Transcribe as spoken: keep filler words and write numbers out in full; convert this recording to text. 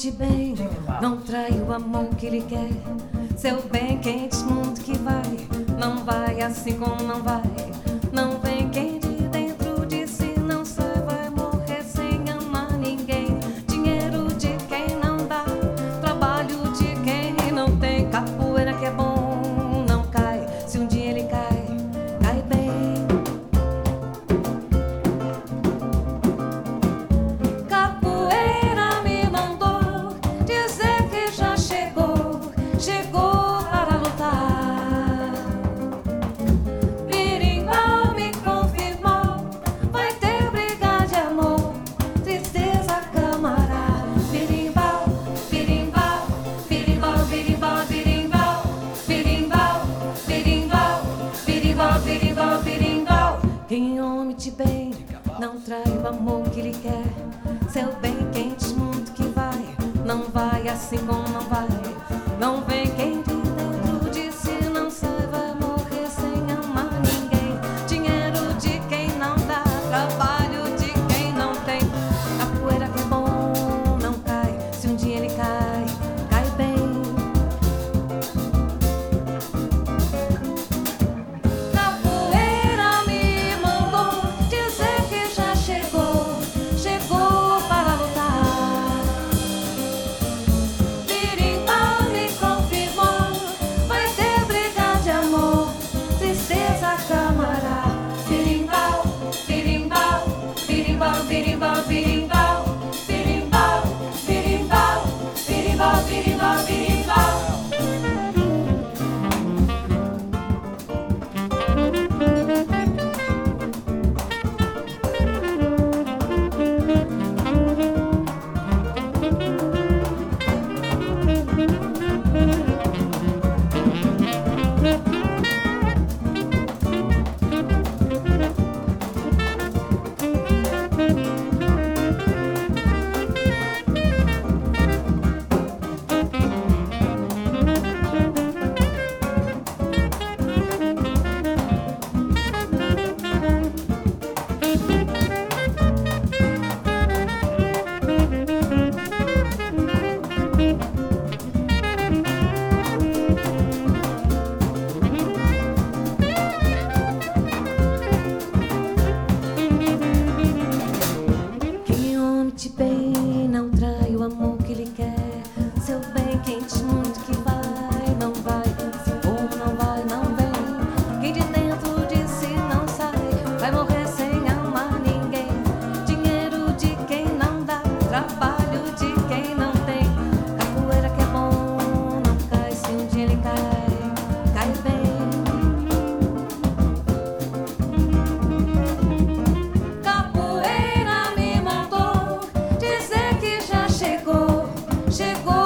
homem de bem não trai o amor que ele quer. Seu bem quente, mundo que vai, não vai assim como não vai. Não vem quem de dentro de si não sai, vai morrer sem amar ninguém. Dinheiro de quem não dá, trabalho de quem não tem. Capoeira que é bom, não cai, se um dia ele cai, cai bem. Capoeira me mandou dizer que já chegou, chegou para lutar. Birimbau me confirmou, vai ter briga de amor, tristeza camarada. Birimbau, birimbau, birimbau, birimbau, birimbau, birimbau, birimbau, birimbau, birimbau, birimbau. Quem homem de bem não trai o amor que ele quer. Seu bem quente, mundo que vai, não vai assim como não vai. Não vem quem de dentro de si não sai, vai morrer sem amar ninguém. Dinheiro de quem não dá, trabalho de quem não tem. Capoeira que é bom, não cai, se um dia ele cai, cai bem. Capoeira me mandou dizer que já chegou, chegou para lutar. Birimbau me confirmou, vai ter briga de amor, tristeza camarada. Birimbau, birimbau, birimbau, birimbau, birimbau, birimbau, birimbau, birimbau, birimbau, birimbau. Quem homem de bem não trai o amor que ele quer. Seu bem quente, muito que vai, não vai, se for não vai, não vem. Quem de dentro de si não sai, vai morrer sem amar ninguém. Dinheiro de quem não dá, trabalho de quem não tem. Capoeira que é bom, não cai, se um dia ele cai, cai bem. Capoeira me mandou dizer que já chegou, chegou